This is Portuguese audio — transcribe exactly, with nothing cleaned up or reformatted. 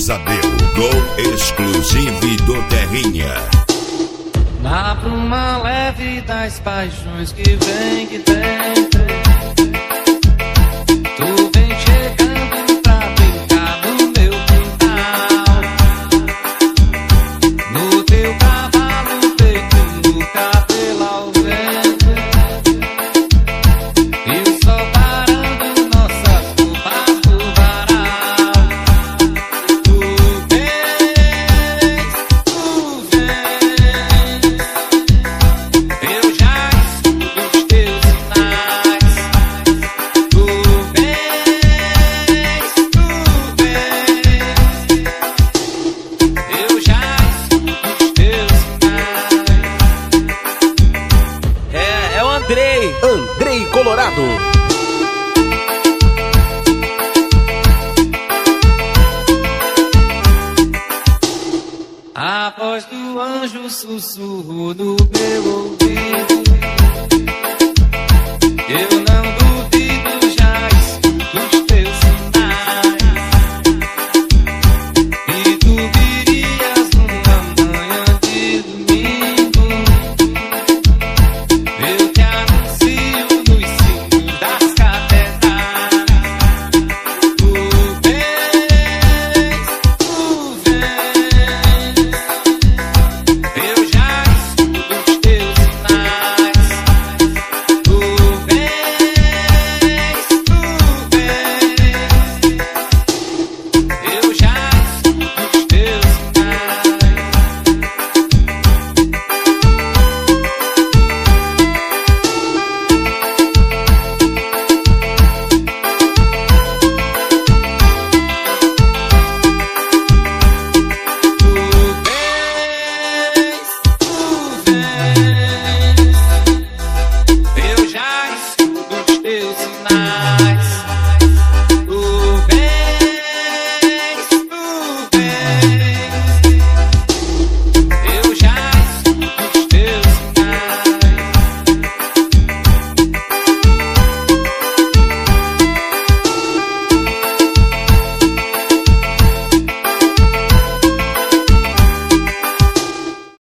Pesadelo, gol exclusivo do Terrinha. Na bruma leve das paixões que vem, que tem, tu vem chegando pra brincar no meu quintal, no teu cavalo feito no cabelo ao vento, e o sol parando nossas roupas do varal. Tu vens, tu vens, eu já escuto os teus sinais. Tu vens, tu vens, eu já escuto os teus sinais. É, é o Andrei, Andrei Colorado. A voz do anjo sussurrou no meu ouvido. Eu